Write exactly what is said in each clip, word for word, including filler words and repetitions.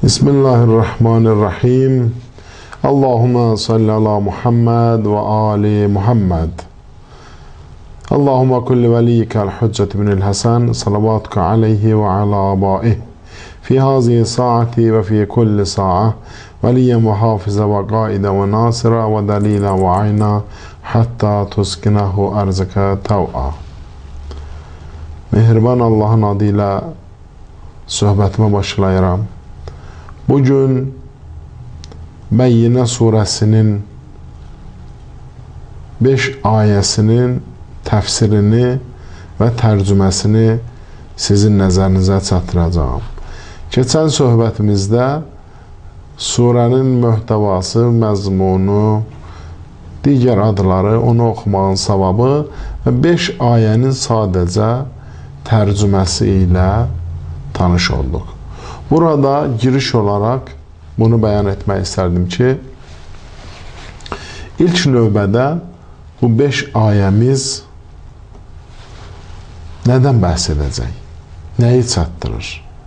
Bismillahirrahmanirrahim. Allahümme salli ala Muhammed ve ali Muhammed. Allahümme kulli veliykel hüccet binil Hasan salavatuka aleyhi ve ala abaih. Fi hazihi saati ve fi kulli sa'a veliyen ve hafize ve qaide ve nasira ve dalila ve ayna hatta tuskinahu arzaka tav'a. Mehriban Allah'ın adıyla söhbətime başlayıram. Bugün Beyyine suresinin beş ayəsinin təfsirini və tərcüməsini sizin nəzərinizə çatdıracağım. Keçən söhbətimizdə surənin möhtəvası, məzmunu, digər adları, onu oxumağın savabı və beş ayənin sadəcə tərcüməsi ilə tanış olduq. Burada giriş olarak bunu bəyan etmək istərdim ki, ilk növbədə bu beş ayəmiz nədən bəhs edəcək? Nəyi çatdırır?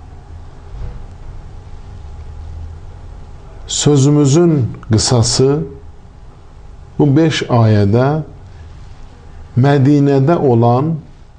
Sözümüzün qısası bu beş ayədə Mədinədə olan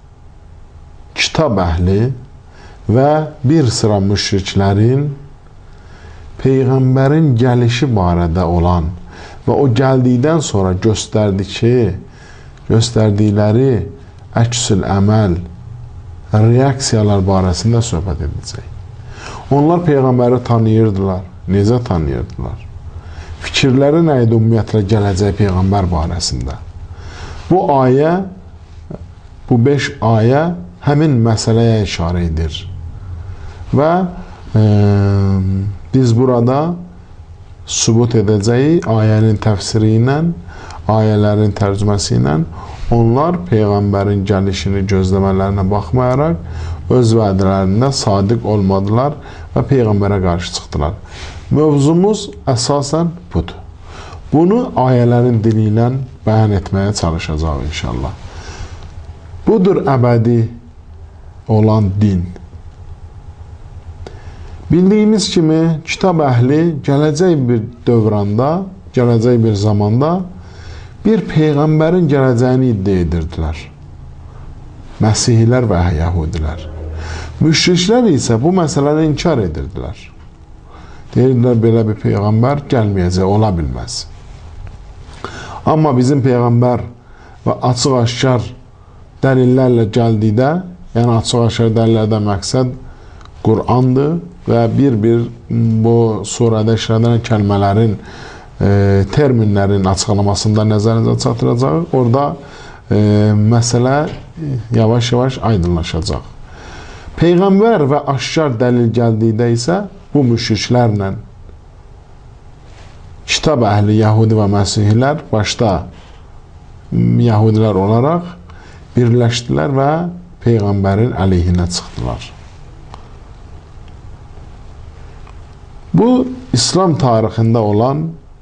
kitab əhli və bir sıra müşriklərin Peyğəmbərin gəlişi barədə olan və o gəldikdən sonra göstərdikləri, göstərdikləri əksül əməl, reaksiyalar barəsində söhbət edəcək. Onlar Peyğəmbəri tanıyırdılar. Necə tanıyırdılar? Fikirləri nə idi ümumiyyətlə gələcək Peyğəmbər barəsində? Bu ayə, bu beş ayə həmin məsələyə işarə edir. Və e, biz burada sübut edəcəyik ayənin təfsiri ilə, ayələrin tərcüməsi ilə. Onlar Peyğəmbərin gəlişini gözləmələrinə baxmayaraq öz vədlərində sadiq olmadılar və Peyğəmbərə qarşı çıxdılar. Mövzumuz əsasən budur. Bunu ayələrin dili ilə bəyan etməyə çalışacaq inşallah. Budur əbədi olan din. Bildiyimiz kimi kitab əhli gələcək bir dövranda, gələcək bir zamanda bir Peyğəmbərin gələcəyini iddia edirdilər. Məsihilər və Yahudilər. Müşriklər isə bu məsələni inkar edirdilər. Deyirdilər, belə bir Peyğəmbər gəlməyəcək, ola bilməz. Amma bizim Peyğəmbər və açıq-aşkar dəlillərlə gəldikdə, yəni açıq-aşkar dəlillərdən məqsəd Qur'andır və bir-bir bu surədə işlədilən kəlmələrin, e, terminlərin açıqlamasında nəzərinizə çatdıracaq. Orada e, məsələ yavaş-yavaş aydınlaşacaq. Peyğəmbər və aşkar dəlil gəldikdə isə bu müşriklərlə kitab əhli, Yahudi və Məsihilər başda Yahudilər olaraq birləşdilər və Peyğəmbərin əleyhinə çıxdılar. Bu, İslam tarixində olan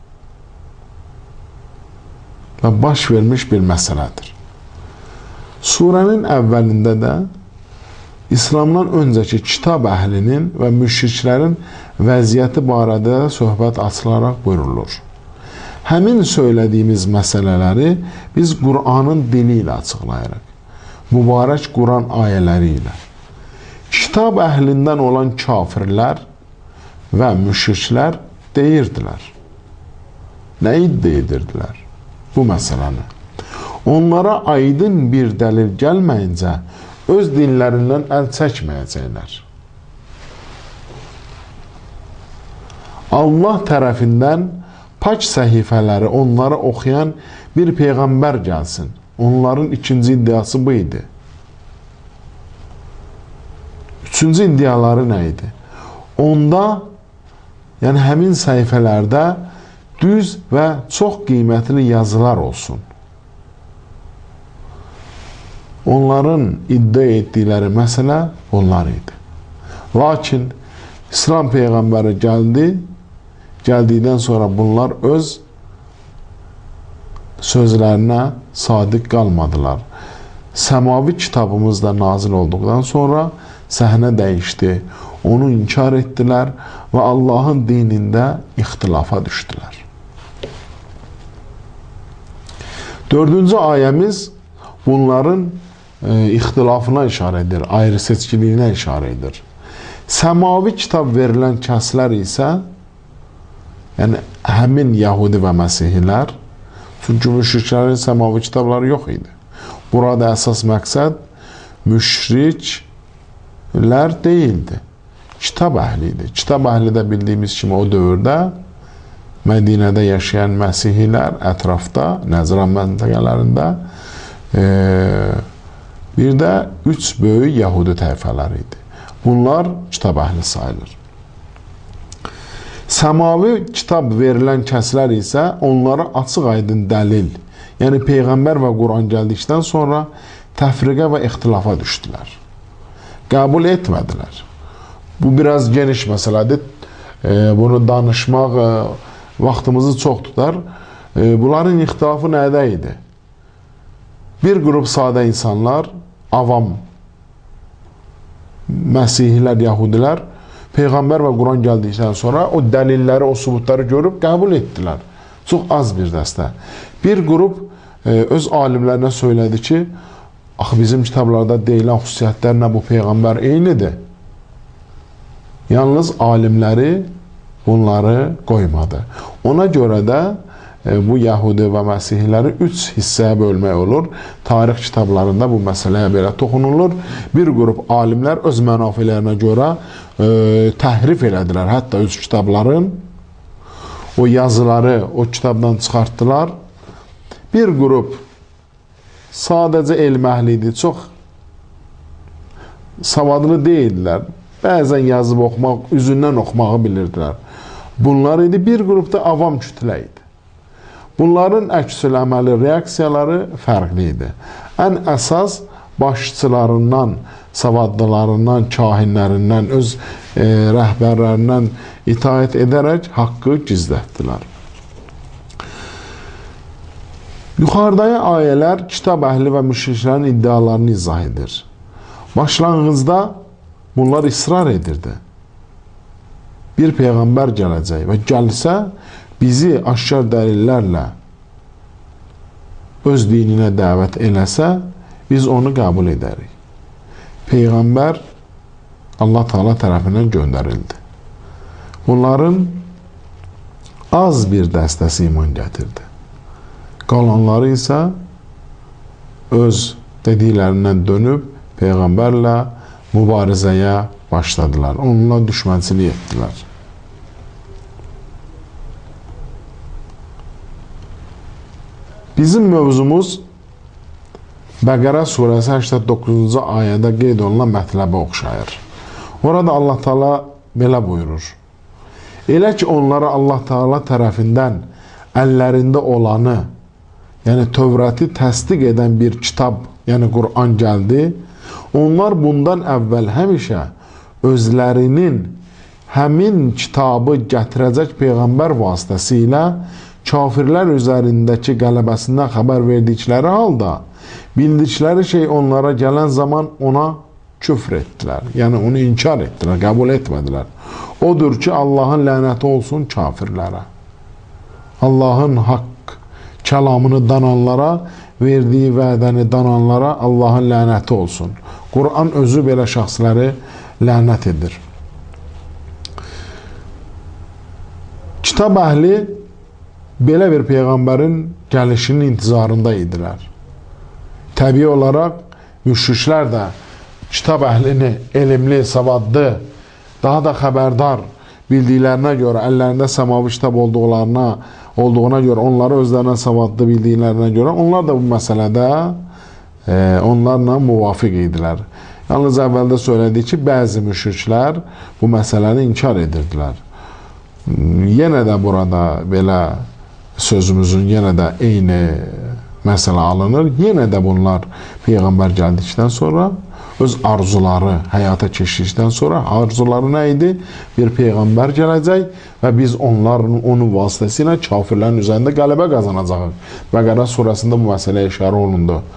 və baş vermiş bir məsələdir. Surənin əvvəlində də İslamdan öncəki kitab əhlinin və müşriklərin vəziyyəti barədə söhbət açılaraq buyurulur. Həmin söylədiyimiz məsələləri biz Qur'anın dili ilə açıqlayırıq. Mübarək Quran ayələri ilə. Kitab əhlindən olan kafirlər və müşriklər deyirdilər. Nə iddia edirdilər? Bu məsələni. Onlara aydın bir dəlil gəlməyincə öz dinlərindən əl çəkməyəcəklər. Allah tərəfindən pak səhifələri onlara oxuyan bir Peyğəmbər gəlsin. Onların ikinci iddiası bu idi. Üçüncü iddiaları nə idi? Onda, yəni həmin səhifələrdə düz və çox qiymətli yazılar olsun. Onların iddia etdikləri məsələ onlar idi. Lakin İslam Peyğəmbəri gəldi, gəldikdən sonra bunlar öz sözlərinə sadiq qalmadılar. Səmavi kitabımız da nazil olduqdan sonra səhnə dəyişdi. Onu inkar etdilər və Allahın dinində ixtilafa düşdülər. Dördüncü ayəmiz bunların e, ixtilafına işarə edir, ayrı seçkiliyinə işarə edir. Səmavi kitab verilən kəslər isə, yəni həmin Yahudi və Məsihilər, çünki müşriklərin səmavi kitabları yox idi. Burada əsas məqsəd müşriklər deyildi, kitab əhli idi. Kitab əhli də bildiyimiz kimi o dövrdə Mədinədə yaşayan Məsihilər ətrafda, Nəzran məntəqələrində e, bir də üç böyük Yahudi tayfaları idi. Bunlar kitab əhli sayılır. Səmavi kitab verilən kəslər isə onlara açıq aydın dəlil, yəni Peyğəmbər və Quran gəldikdən sonra təfriqə və ixtilafa düşdülər. Qəbul etmədilər. Bu biraz geniş məsələdir. E, bunu danışmaq e, vaxtımızı çox tutar. E, bunların ixtilafı nədə idi? Bir qrup sadə insanlar, avam, Məsihilər, Yahudilər, Peyğəmbər və Quran gəldikdən sonra o dəlilləri, o subutları görüb qəbul etdilər. Çox az bir dəstə. Bir qrup e, öz alimlərinə söylədi ki, axı bizim kitablarda deyilən xüsusiyyətlərlə bu Peyğəmbər eynidir. Yalnız alimləri bunları qoymadı. Ona görə də e, bu Yahudi və Məsihləri üç hissəyə bölmək olur. Tarix kitablarında bu məsələyə belə toxunulur. Bir qrup alimlər öz mənafilərinə görə e, təhrif elədilər. Hətta öz kitabların o yazıları o kitabdan çıxartdılar. Bir qrup sadəcə elm əhli idi, çox savadlı deyildilər. Bəzən yazıb oxumaq, üzündən oxumağı bilirdilər. Bunlar idi. Bir qrupda avam kütlə idi. Bunların əksül əməli reaksiyaları fərqli idi. Ən əsas başçılarından, savadlılarından, kahinlərindən, öz e, rəhbərlərindən itaət edərək haqqı gizlətdilər. Yuxarıdakı ayələr kitab əhli və müşriklərin iddialarını izah edir. Başlanğıcda bunlar israr edirdi. Bir Peyğəmbər gələcək və gəlsə, bizi aşkar dəlillərlə öz dininə dəvət eləsə, biz onu qəbul edərik. Peyğəmbər Allah Teala tərəfindən göndərildi. Bunların az bir dəstəsi iman gətirdi. Qalanları isə öz dediklərindən dönüb Peyğəmbərlə mübarizəyə başladılar. Onunla düşmənçilik etdilər. Bizim mövzumuz Bəqərə surəsi səksən doqquzuncu ayədə qeyd olunan mətləbə oxşayır. Orada Allah Teala belə buyurur. Elə ki onlara Allah Teala tərəfindən əllərində olanı, yəni Tövrəti təsdiq edən bir kitab, yəni Quran gəldi, onlar bundan əvvəl həmişə özlərinin həmin kitabı gətirəcək Peyğəmbər vasitəsilə kafirlər üzərindəki qələbəsindən xəbər verdikləri halda, bildikləri şey onlara gələn zaman ona küfr etdilər. Yəni onu inkar etdilər, qəbul etmədilər. Odur ki, Allahın lənəti olsun kafirlərə. Allahın haqq kəlamını dananlara, verdiyi vədəni dananlara Allahın lənəti olsun. Quran özü belə şəxsləri lənət edir. Kitab əhli belə bir Peyğəmbərin gəlişinin intizarında idilər. Təbii olaraq müşriklər də kitab əhlini elmli, savadlı, daha da xəbərdar bildiklərinə görə, əllərində səmavi kitab olduqlarına, olduğuna görə, onları özlərinə savadlı bildiklərinə görə, onlar da bu məsələdə e, onlarla müvafiq idilər. Yalnız əvvəldə söylədik ki, bəzi müşriklər bu məsələni inkar edirdilər. Yenə də burada belə sözümüzün yenə də eyni məsələ alınır. Yenə də bunlar Peyğəmbər gəldikdən sonra öz arzuları həyata keçdikdən sonra arzuları nə idi? Bir Peyğəmbər gələcək və biz onların onun vasitəsilə kafirlərin üzərində qələbə qazanacağıq. Bəqərə surəsində bu məsələyə işarə olundu.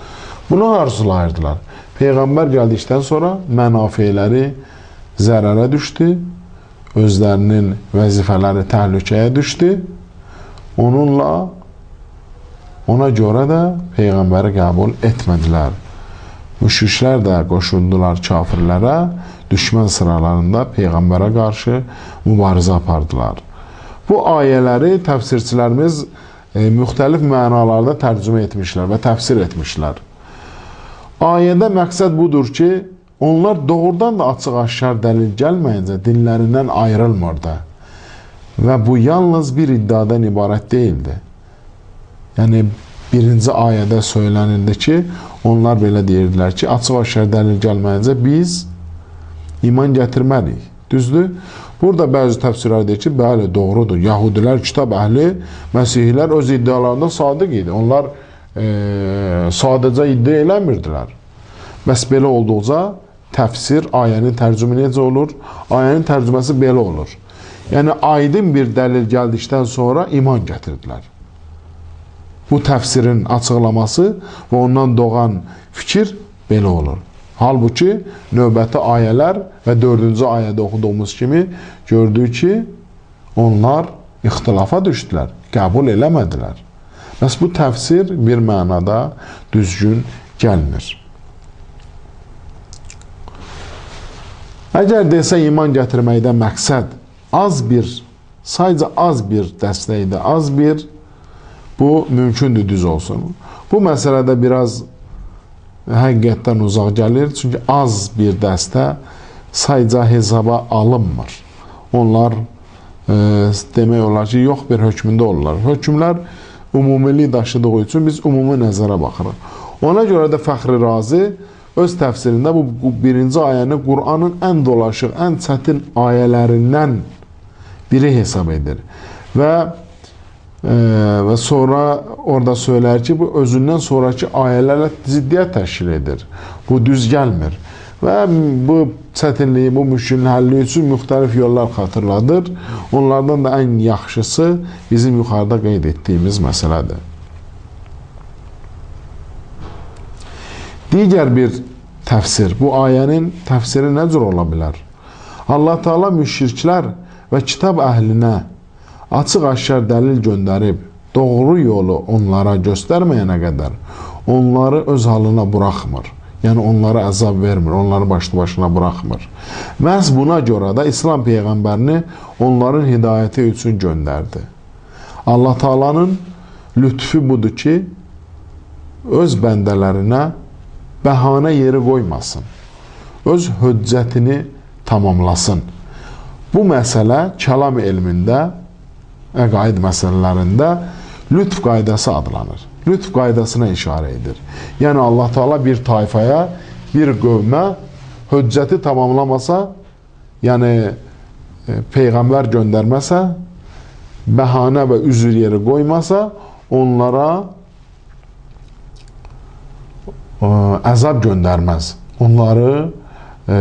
Bunu arzulayırdılar. Peyğəmbər gəldikdən sonra mənafeləri zərərə düşdü, özlərinin vəzifələri təhlükəyə düşdü. Onunla, ona görə də Peyğəmbəri qəbul etmədilər. Müşriklər də qoşuldular kafirlərə, düşmən sıralarında Peyğəmbərə qarşı mübarizə apardılar. Bu ayələri təfsirçilərimiz e, müxtəlif mənalarda tərcümə etmişlər və təfsir etmişlər. Ayədə məqsəd budur ki, onlar doğrudan da açıq-aşkar dəlil gəlməyincə dinlərindən ayrılmırdı. Və bu yalnız bir iddiadan ibarət deyildi. Yəni, birinci ayədə söylənildi ki, onlar belə deyirdilər ki, açıq-aşkar dəlil gəlməyincə biz iman gətirməliyik. Düzdür? Burada bəzi təfsirlər deyir ki, bəli, doğrudur. Yahudilər, kitab əhli, Məsihilər öz iddialarında sadiq idi. Onlar e, sadəcə iddia eləmirdilər. Bəs belə olduqca təfsir, ayənin tərcümə necə olur? Ayənin tərcüməsi belə olur. Yəni, aydın bir dəlil gəldikdən sonra iman gətirdilər. Bu təfsirin açıqlaması və ondan doğan fikir belə olur. Halbuki, növbəti ayələr və dördüncü ayədə oxuduğumuz kimi gördük ki, onlar ixtilafa düşdülər, qəbul eləmədilər. Bəs bu təfsir bir mənada düzgün gəlmir. Əgər desə iman gətirməkdə məqsəd az bir, sadəcə az bir dəstəkdir, az bir, bu mümkündür düz olsun. Bu məsələdə biraz həqiqətdən uzaq gəlir, çünki az bir dəstə sayca hesaba alınmır. Onlar e, demək olar ki, yox bir hökmündə olurlar. Hökmlər umumilik daşıdığı üçün biz ümumi nəzərə baxırıq. Ona görə də Fəxri Razi öz təfsirində bu, bu birinci ayəni Qur'anın ən dolaşıq, ən çətin ayələrindən biri hesab edir. Və Ee, və sonra orada söylər ki, bu özündən sonraki ayələrlə ziddiyyət təşkil edir. Bu düz gəlmir. Və bu çətinliyi, bu müşkilin həlli üçün müxtəlif yollar xatırladır. Onlardan da ən yaxşısı bizim yuxarıda qeyd etdiyimiz məsələdir. Digər bir təfsir, bu ayənin təfsiri nə cür ola bilər? Allah Teala müşriklər və kitab əhlinə açıq-aşkar dəlil göndərib, doğru yolu onlara göstərməyənə qədər onları öz halına buraxmır. Yəni, onlara əzab vermir, onları başlı başına buraxmır. Məhz buna görə də İslam Peyğəmbərini onların hidayəti üçün göndərdi. Allah Taala'nın lütfü budur ki, öz bəndələrinə bəhanə yeri qoymasın. Öz hüccətini tamamlasın. Bu məsələ kəlam elmində, əqaid məsələlərində lütf qaydası adlanır. Lütf qaydasına işarə edir. Yəni, Allah Teala bir tayfaya, bir qövmə hüccəti tamamlamasa, yəni e, Peyğəmbər göndərməsə, bəhanə və üzr yeri qoymasa, onlara e, əzab göndərməz. Onları e,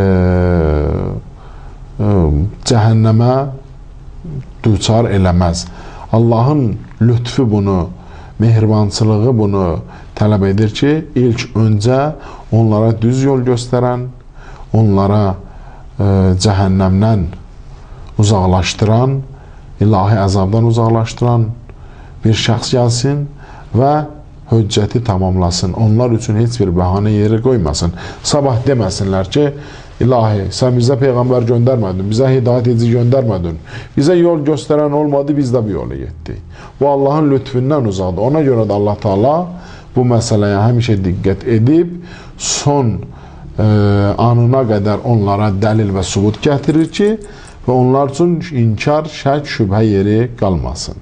e, cəhənnəmə düçar eləməz. Allahın lütfü bunu, mehribançılığı bunu tələb edir ki, ilk öncə onlara düz yol göstərən, onlara e, cəhənnəmdən uzaqlaşdıran, ilahi əzabdan uzaqlaşdıran bir şəxs gəlsin və hüccəti tamamlasın. Onlar üçün heç bir bəhanə yeri qoymasın. Sabah deməsinlər ki, İlahi, sən bizə Peyğəmbər göndərmədin, bizə hidayət edici göndərmədin, bizə yol göstərən olmadı, biz də bir yola getdik. Bu Allahın lütfündən uzaqdır. Ona görə də Allah Teala bu məsələyə həmişə diqqət edib, son e, anına qədər onlara dəlil və sübut gətirir ki, və onlar üçün inkar, şək, şübhə yeri qalmasın.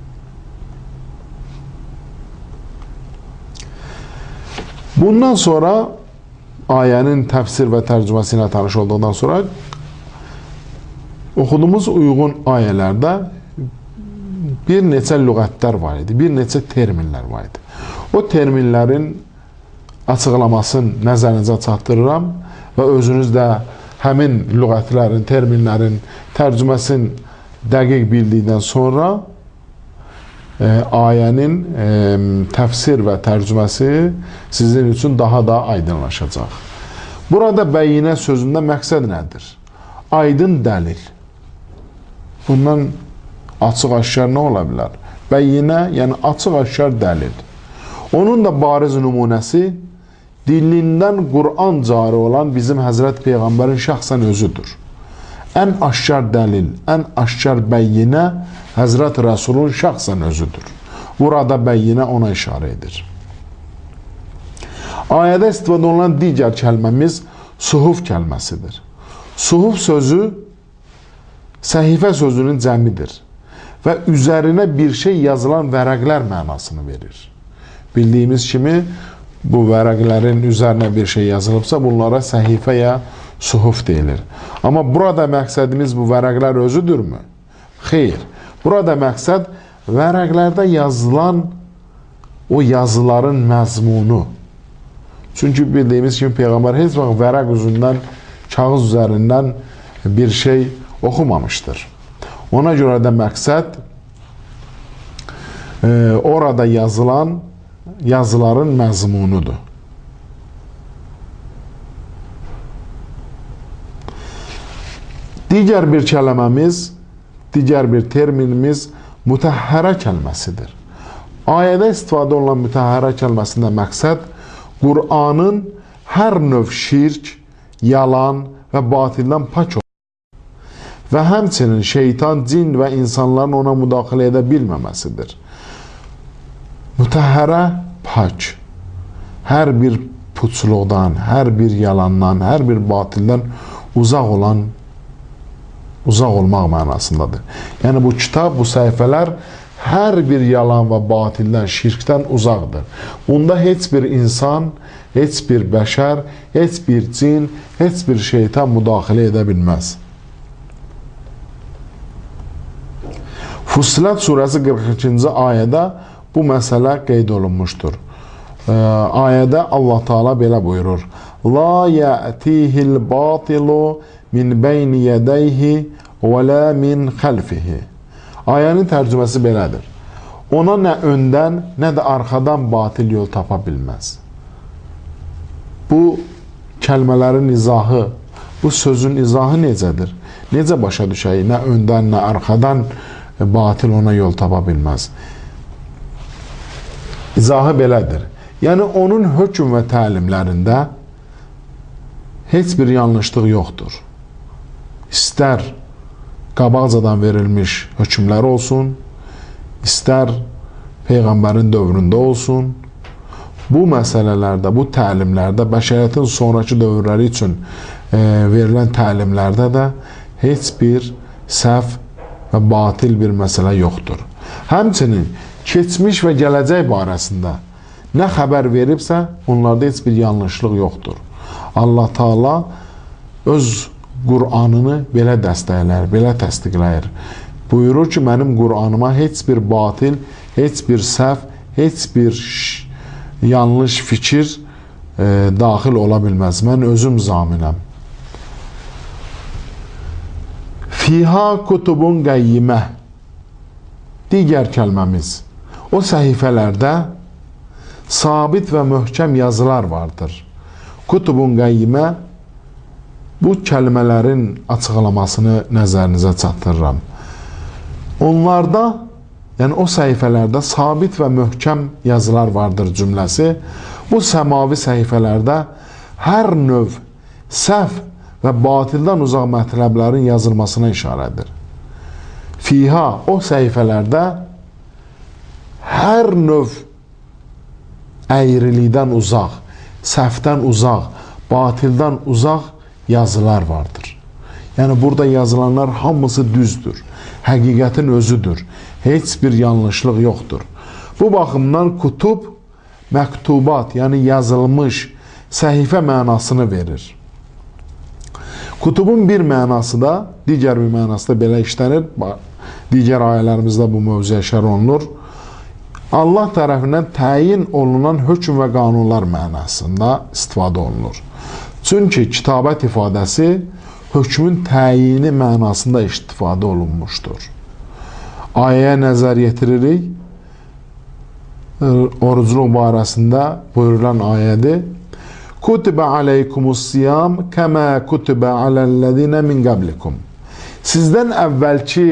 Bundan sonra ayənin təfsir və tərcüməsi ilə tanış olduqdan sonra oxuduğumuz uyğun ayələrdə bir neçə lüğətlər var idi, bir neçə terminlər var idi. O terminlərin açıqlamasını nəzərinizə çatdırıram və özünüz də həmin e, ayənin e, təfsir və tərcüməsi sizin üçün daha da aydınlaşacaq. Burada bəyinə sözündə məqsəd nədir? Aydın dəlil. Bundan açıq-aşkar nə ola bilər? Bəyinə, yəni açıq-aşkar dəlil. Onun da bariz nümunəsi dilindən Qur'an cari olan bizim Həzrət Peyğəmbərin şəxsən özüdür. Ən aşkar dəlil, ən aşkar bəyinə Həzrət Rəsulun şəxsən özüdür. Burada bəyinə ona işarə edir. Ayədə istifadə olunan digər kəlməmiz suhuf kəlməsidir. Suhuf sözü səhifə sözünün cəmidir və üzərinə bir şey yazılan vərəqlər mənasını verir. Bildiyimiz kimi bu vərəqlərin üzərinə bir şey yazılıbsa bunlara səhifə ya suhuf deyilir. Amma burada məqsədimiz bu vərəqlər özüdürmü? Xeyr. Burada məqsəd vərəqlərdə yazılan o yazıların məzmunu. Çünki bildiyimiz kimi Peyğəmbər heç vaxt vərəq üzündən, kağız üzərindən bir şey oxumamışdır. Ona görə də məqsəd e, orada yazılan yazıların məzmunudur. Digər bir kələməmiz, digər bir terminimiz mütəhhərə kəlməsidir. Ayədə istifadə olunan mütəhhərə kəlməsində məqsəd Qur'anın hər növ şirk, yalan və batildən pak olması və həmçinin şeytan, cin və insanların ona müdaxilə edə bilməməsidir. Mütəhhərə pak, hər bir puçluqdan, hər bir yalandan, hər bir batildən uzaq olan, uzaq olmaq mənasındadır. Yəni bu kitab, bu səhifələr hər bir yalan və batildən, şirkdən uzaqdır. Bunda heç bir insan, heç bir bəşər, heç bir cin, heç bir şeytan müdaxilə edə bilməz. Fussilat surəsi qırx ikinci ayədə bu məsələ qeyd olunmuşdur. Ayədə Allah Teala belə buyurur: La ya'tihil batilu min beyni yedeyhi və la min xəlfihi. Ayənin tərcüməsi belədir. Ona nə öndən, nə də arxadan batil yol tapa bilməz. Bu kəlmələrin izahı, bu sözün izahı necədir? Necə başa düşək? Nə öndən, nə arxadan batil ona yol tapa bilməz. İzahı belədir. Yəni, onun hökm və təlimlərində heç bir yanlışlıq yoxdur. İstər qabaqcadan verilmiş hökmlər olsun, istər Peyğəmbərin dövründə olsun, bu məsələlərdə, bu təlimlərdə, bəşəriyyətin sonraki dövrləri üçün e, verilən təlimlərdə də heç bir səhv və batil bir məsələ yoxdur. Həmçinin keçmiş və gələcək barəsində nə xəbər veribsə, onlarda heç bir yanlışlıq yoxdur. Allah Teala öz Qur'anını belə dəstəkləyir, belə təsdiqləyir. Buyurur ki, mənim Qur'anıma heç bir batil, heç bir səhv, heç bir yanlış fikir e, daxil ola bilməz. Mən özüm zaminəm. Fiha kutubun qəyyimə. Digər kəlməmiz. O səhifələrdə sabit və möhkəm yazılar vardır. Kutubun qəyyimə bu kəlmələrin açıqlamasını nəzərinizə çatdırıram. Onlarda, yəni o səhifələrdə sabit və möhkəm yazılar vardır cümləsi. Bu səmavi səhifələrdə hər növ səhv və batildən uzaq mətləblərin yazılmasına işarədir. Fiha, o səhifələrdə hər növ əyrilikdən uzaq, səhvdən uzaq, batildən uzaq yazılar vardır. Yəni burada yazılanlar hamısı düzdür. Həqiqətin özüdür. Heç bir yanlışlıq yoxdur. Bu baxımdan kutub, məktubat, yəni yazılmış səhifə mənasını verir. Kutubun bir mənası da, digər bir mənası da belə işlənir. Digər ayələrimizdə bu mövzuya şər olunur. Allah tərəfindən təyin olunan hökm və qanunlar mənasında istifadə olunur. Çünki kitabət ifadəsi hökmün təyini mənasında istifadə olunmuşdur. Ayəyə nəzər yetiririk orucluq barəsində buyurulan ayədir. Kutibə aleykumus-siyam kəmə kutibə aləl-ləzinə min qablikum. Sizdən əvvəlki,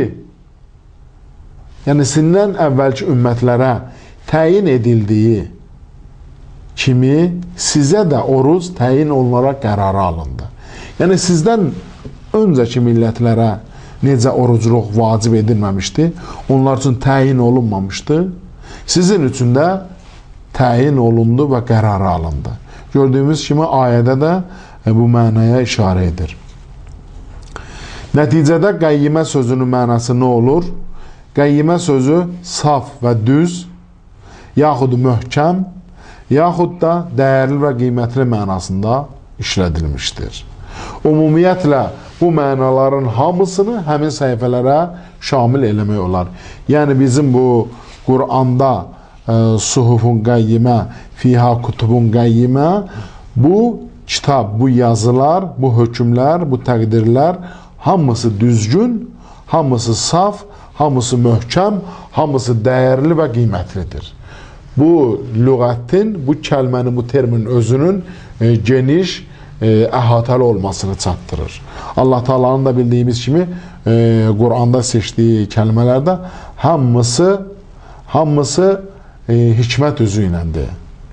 yəni sizdən əvvəlki ümmətlərə təyin edildiyi kimi sizə də oruc təyin olunaraq qərara alındı. Yəni sizdən öncəki millətlərə necə orucluq vacib edilməmişdi, onlar üçün təyin olunmamışdı. Sizin üçün də təyin olundu və qərara alındı. Gördüyümüz kimi ayədə də bu mənaya işarə edir. Nəticədə qəyyimə sözünün mənası nə olur? Qəyyimə sözü saf və düz, yaxud möhkəm, yaxud da dəyərli və qiymətli mənasında işlədilmişdir. Ümumiyyətlə, bu mənaların hamısını həmin səhifələrə şamil eləmək olar. Yəni, bizim bu Qur'anda e, suhufun qəyyimə, fiha kutubun qəyyimə, bu kitab, bu yazılar, bu hökmlər, bu təqdirlər hamısı düzgün, hamısı saf, hamısı möhkəm, hamısı dəyərli və qiymətlidir. Bu lüğətin, bu kəlmənin, bu terminin özünün e, geniş, e, əhatəli olmasını çatdırır. Allah Taala'nın da bildiyimiz kimi e, Qur'anda seçdiyi kəlmələrdə hamısı hamısı e, hikmət üzü iləndir.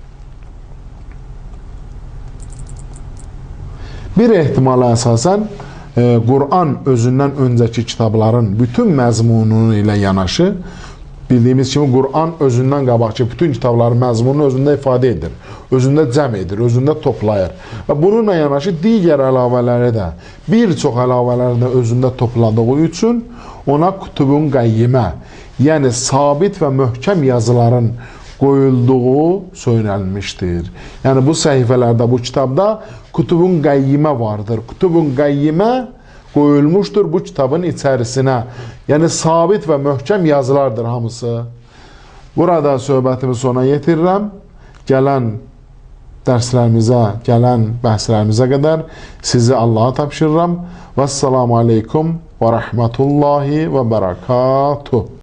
Bir ehtimala əsasən e, Qur'an özündən öncəki kitabların bütün məzmununu ilə yanaşı, bildiyimiz kimi Qur'an özündən qabaqki bütün kitabların məzmununu özündə ifadə edir, özündə cəm edir, özündə toplayır. Və bununla yanaşı digər əlavələri də, bir çox əlavələri də özündə topladığı üçün ona kutubun qəyyimə, yəni sabit və möhkəm yazıların qoyulduğu söylənmişdir. Yəni bu səhifələrdə, bu kitabda kutubun qəyyimə vardır. Kutubun qəyyimə qoyulmuşdur bu kitabın içərisinə. Yəni sabit və möhkəm yazılardır hamısı. Burada söhbətimi sona yetirirəm. Gələn dərslərimizə, gələn bəhslərimizə qədər sizi Allaha tapşırıram. Vəssalamu aleykum və rəhmətullahi və bərəkatuh.